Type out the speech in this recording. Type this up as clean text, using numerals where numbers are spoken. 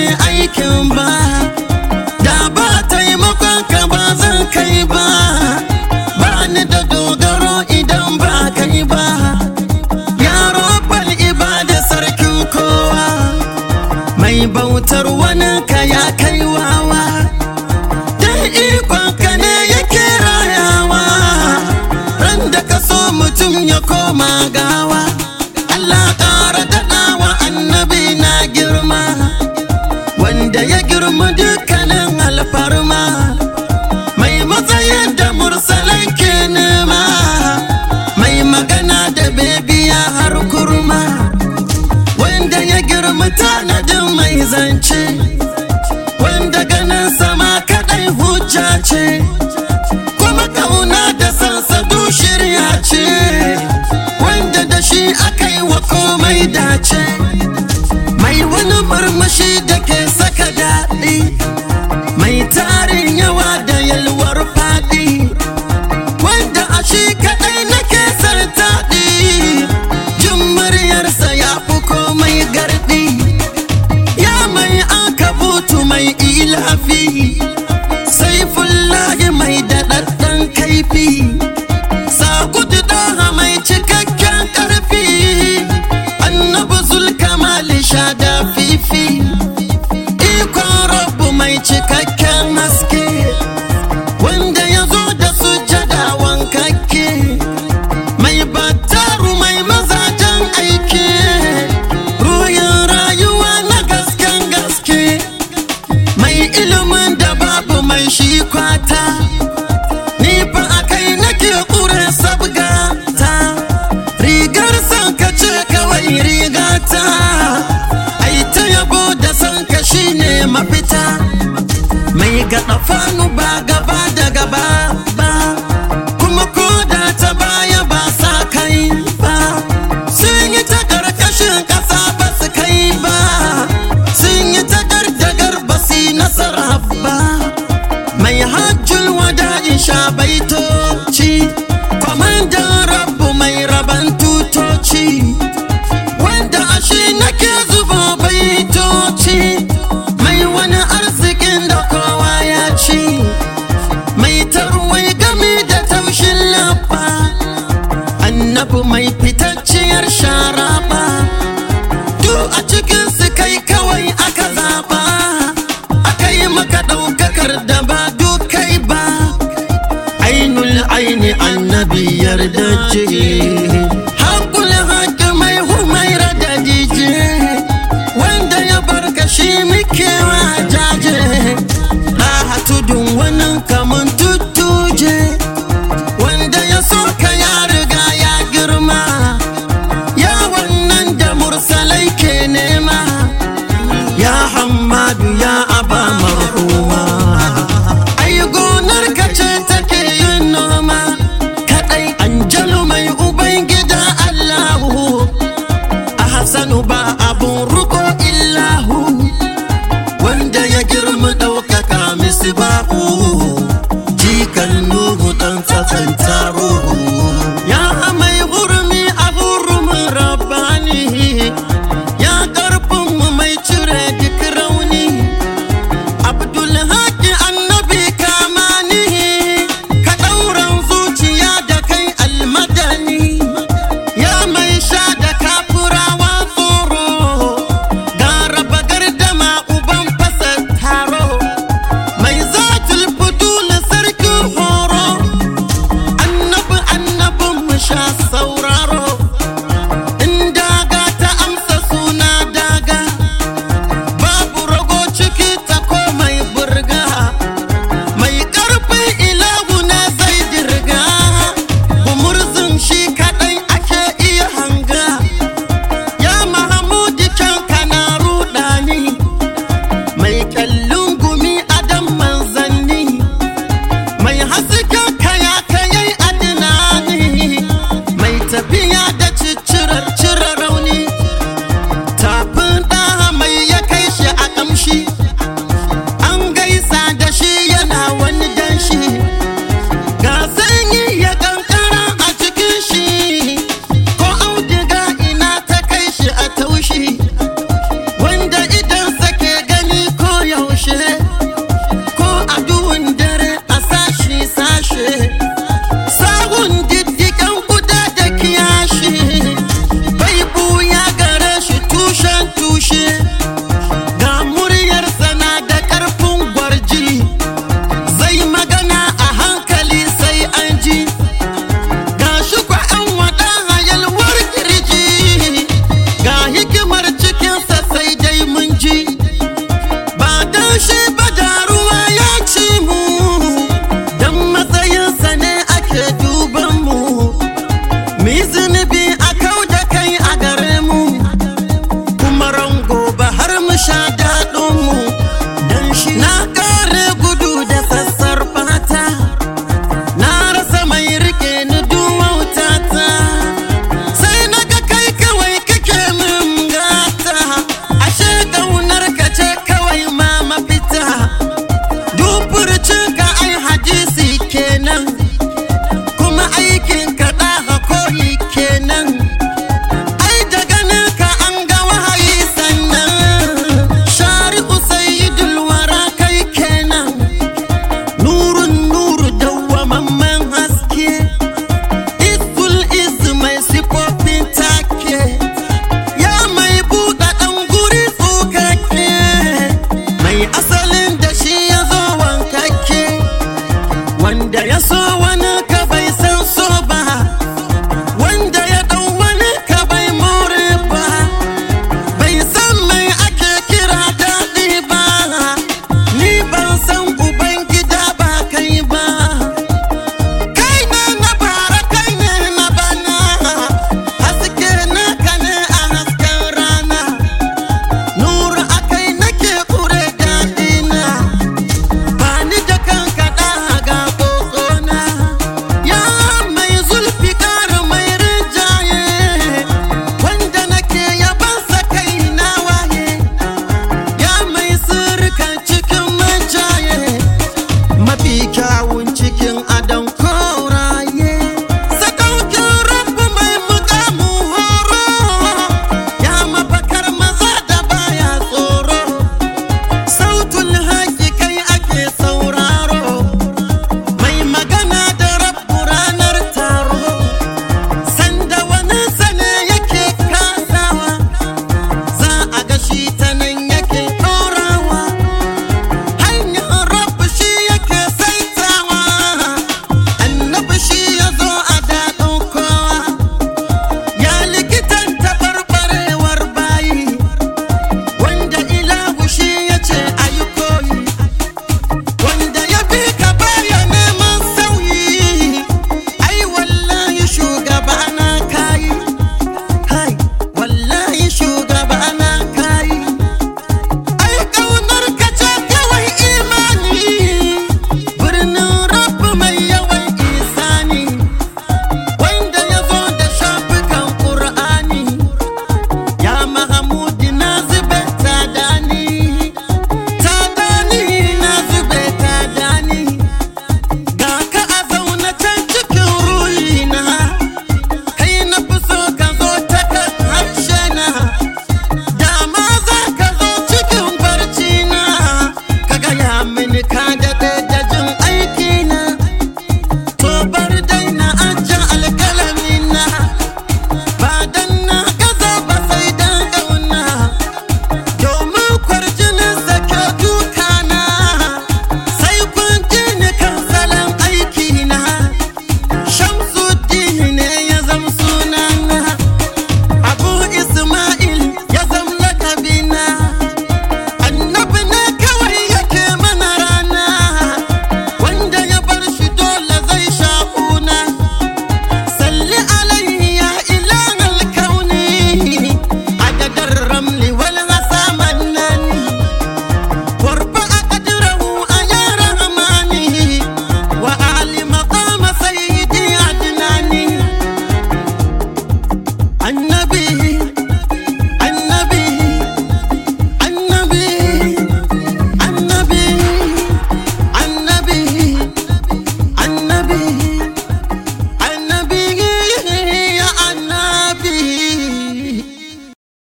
aikin ba, da ba taimakon ka ba zan kai ba, ba ni da dogaro idan ba kai ba. Ya Rabbal ibada sarkin kowa, mai bautar wani ka ya kai wawa, dan ikon ka ne yake rayawa, ran da ka so mutum ya koma gawa. Allah ƙara daɗawa annabi na girma, wanda ya girma dukkanin alfarma, mai matsayin da mursalan ke nema, mai magana da bebiya har kurma, wanda ya girma tanadin mai zance, wanda ganin sama kaɗai hujja ce, kuma kauna da sansadu shirya ce, wanda da shi aka yi wa komai dace, mai wani murmushi da ke saka daɗi, mai tarin yawa da yalwar faɗi, wanda a shi kaɗai nake sartaɗi, jin muryarsa ya fi komai garɗi, ya mai akabutu mai ilafi, Saifullahi mai daɗaɗɗen kaifi, Sakudu Daha mai cikakken ƙarfi, Annabi Zulkamali sha da fifi, ikon Rabbu mai cikakken haske, wanda ya zo da sujjada wankakke, mai battaru mai mazajen aiki, ruhin rayuwa na gasken gaske, mai ilimin da babu mai shi kwata, ni fa akai nake ƙure sabgata, rigar san ka ce kawai rigata, ai ta yabo da san ka shine mafita, mai gaɗa fanu ba gaba da gaba ba, kuma ko da ta baya ba sa kai ba, sun yi ta ƙarƙashin ƙasa ba su kai ba, sun yi ta gardagar ba su yi nasara ba, mai hajjul wada'i sha baitoci, kwamandan Rabbu mai raban tutoci, wanda a shi nake zuba baitoci, mai wani arzikin da kowa ya ci, mai tarwai gami da taushin labba, annabi mai fitacciyar sharaba, duk a cikin su kai kawai aka zaba, aka yi maka ɗaukakar da ba dukai ba, ainul aini annabi yardaje, haƙul haƙi mai humaira da dije, wanda ya barka shi muke waja.